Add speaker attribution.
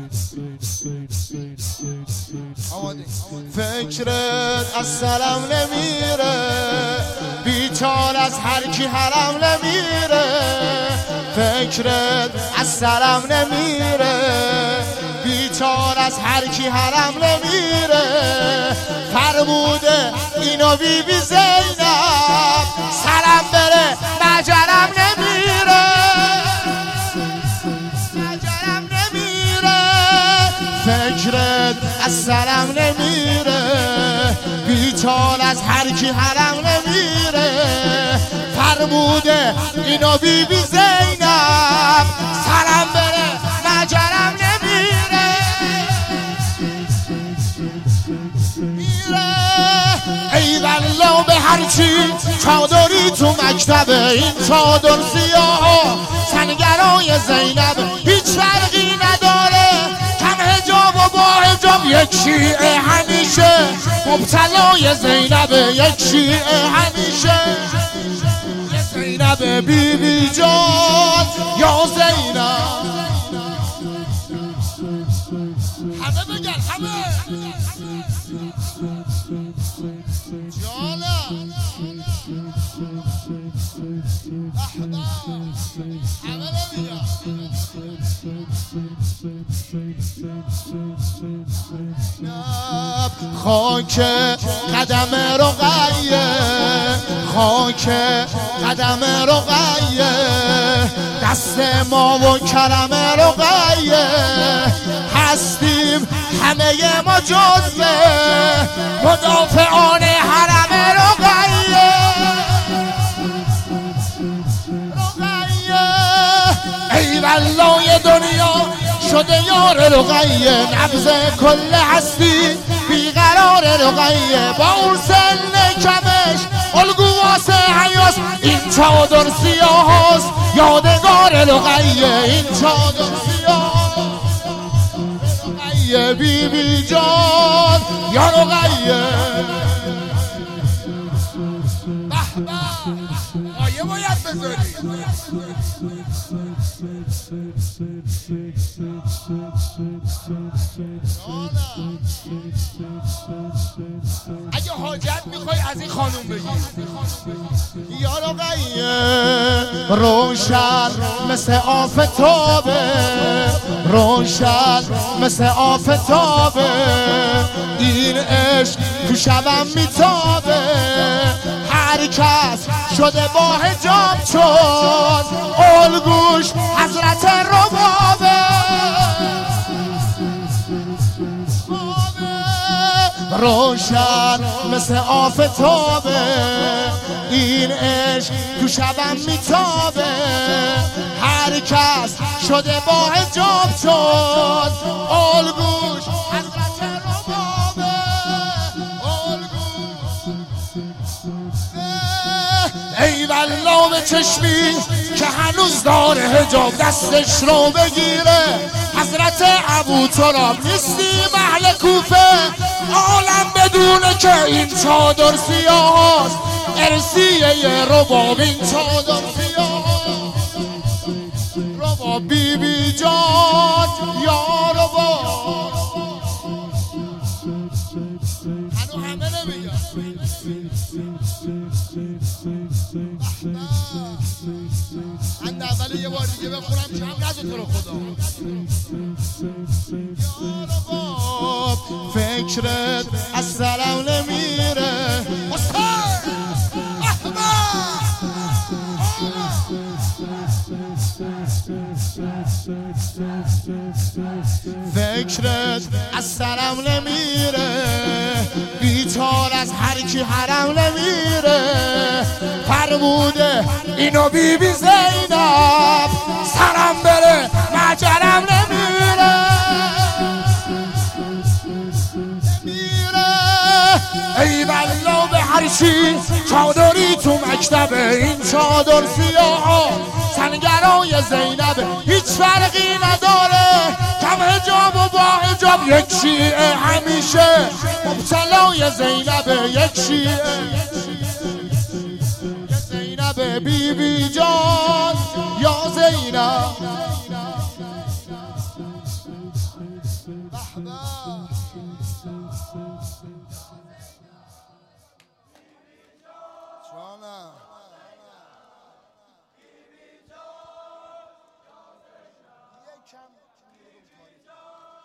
Speaker 1: فکرت از سرم نمیره، بیچار از هر کی حرم نمیره. فکرت از سرم نمیره، بیچار از هر کی حرم نمیره. فرموده اینو بی بی زینب، سرم بره مجرم نمیره، مجرم نمیره. فکرت از سرم نمیره، بیچار از هر کی حرم نمیره. فرموده اینو بی بی زینب، سرم بره مجرم نمیره. ای والله به هرچی چادری تو مکتبه، این چادر سیاه سنگرای زینب هیچ فرقی نداره. کم حجاب و با حجاب یک شیعه همیشه، مبتلای زینب یک شیعه همیشه. زینب بی بی جان یا زینب، همه بگن همه جانا همه بگن. خاک قدم رقیه، خاک قدم رقیه، دست ما و کرم رقیه. هستیم همه ما جزء مدافعان حرم رقیه. ای والله دنیا شده یار رقیه، نبض کل هستی بیقرار رقیه. با اون سن کمش الگو واسه حیاس، این چادر سیاه هست یادگار رقیه. این چادر سیاه رقیه بی بی جان یا رقیه. به به آیه باید بذاری. اگه حاجت میخوای از این خانوم بگی. یا رقیه روشن مثل آفتابه، روشن مثل آفتابه. این عشق تو شبم میتابه، هر کس شده با حجاب چون الگوش حضرت ربابه. روشن مثل آفتابه، این عشق تو شبم میتابه. هر کس شده با حجاب چون الگوش حضرت ربابه. ای والله به چشمی که هنوز داره حجاب، دستش رو بگیره حضرت ابوتراب. نیستیم اهل کوفه، عالم بدونه که این چادر سیاه هست ارسیه رباب. این چادر سیاه رباب بی بی جان یا رباب. هنو همه نمیگن. من اول یه بار دیگه بخورم کم نزد تو رو خدا. یا رباب فکرت از سرم نمیره. فکرت از سرم نمیره، بیچار از هر کی حرم نمیره. فرموده اینو بی بی زینب، سرم بره مجرم نمیره. ای والله به هر چی چادری تو مکتبه، این چادر سیاه سنگرای زینب هیچ فرقی نداره. کم حجاب و با حجاب یک شیعه همیشه، مبتلای زینب یک شیعه. زینب بی بی جان یا زینب. جانم
Speaker 2: یکم